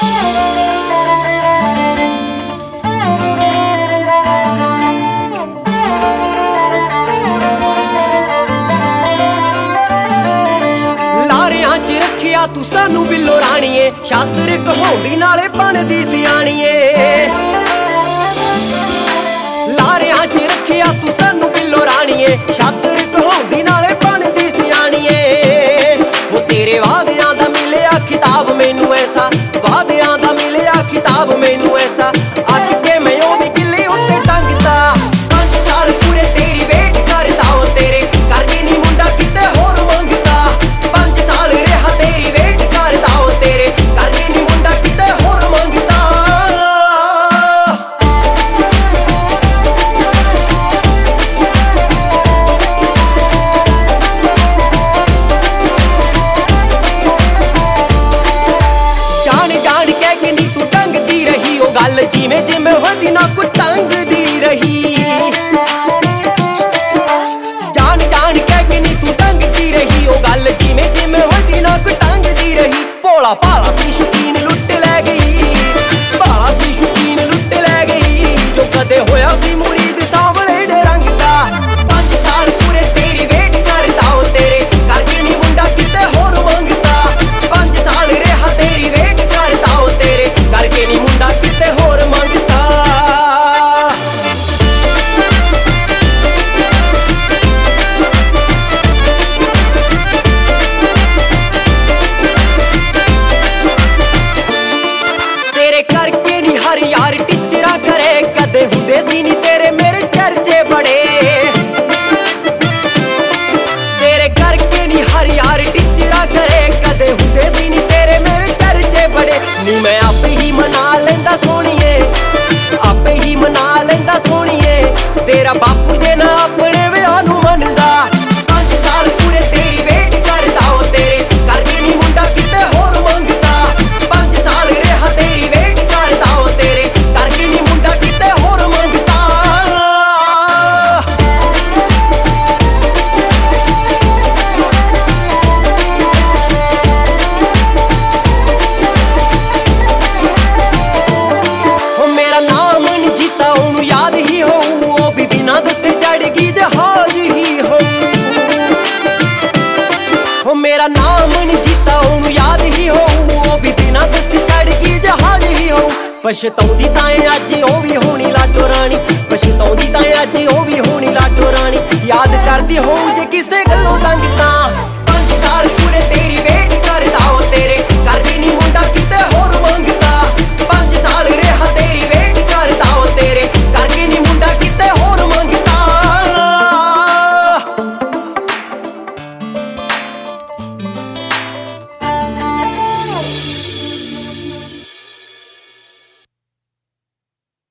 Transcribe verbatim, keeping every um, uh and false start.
तू सानू बिल्लो राणीए छातर कहाउंदी नाले बनदी सियाणीए लारियां च रखिया तू सानू बिल्लो राणीए छातर कहाउंदी नाले बनदी सियाणीए वो तेरे वादियां दा मिलिया खिताब मैनू ऐसा वादियां दा मिलिया खिताब मैनू ऐसा अज के मैं ओ भी किले उत्ते टंगदा पांच साल पूरे तेरी वेट करदा ओ तेरे करके नी मुंडा किते होर मंगदा पांच साल रहा तेरी वेट करदा ओ तेरे करके नी मुंडा किते होर मंगदा जान जान के कि नी तू टंगदी रही ओ गल जिवें जिवें होदी ना को टंगदी रही जान जान के कि नी तू टंगदी रही ओ गल जिवें जिवें होदी ना को टंगदी रही भोला भाला सी शौकीन लुट लै गई भाला सी शौकीन लुट लै गई जो कदे होया सी मुरीद सांवले दे रंग दा पांच साल पूरे तेरी वेट करदा ओ तेरे करके नी मुंडा किते होर मंगदा पांच साल रहा तेरी वेट करदा ओ तेरे करके नी मुंडा किते होर मंगदा तेरे करके नी हर यार टिचरा करे कदे हुंदे सी नी तेरे मेरे चर्चे बड़े तेरे करके नी हर यार टिचरा करे कदे हुंदे सी नी तेरे मेरे चर्चे बड़े नी मैं आपे ही मना लेंदा सोहणीए आपे ही मना लेंदा सोहणीए तेरा बापू जे ना अपने विआह नूं मनदा पांच साल पूरे तेरी वेट करदा ओ तेरे करके नी मुंडा किते होर मंगदा पांच साल रहा तेरी वेट करदा ओ तेरे करके नी मुंडा किते होर मंगदा हो मेरा नाम नी जीता ओनू याद ही हो ओ भी बिना दसे चढ़गी जहाज ही हो हो मेरा नाम नी जीता ओनू याद ही हो ओ भी बिना दसे चढ़गी जहाज ही हो पछताउंदी ताए अज ओ भी होनी लाटो रानी पछताउंदी ताए अज ओ भी होनी लाटो रानी याद करदी हो जे किसे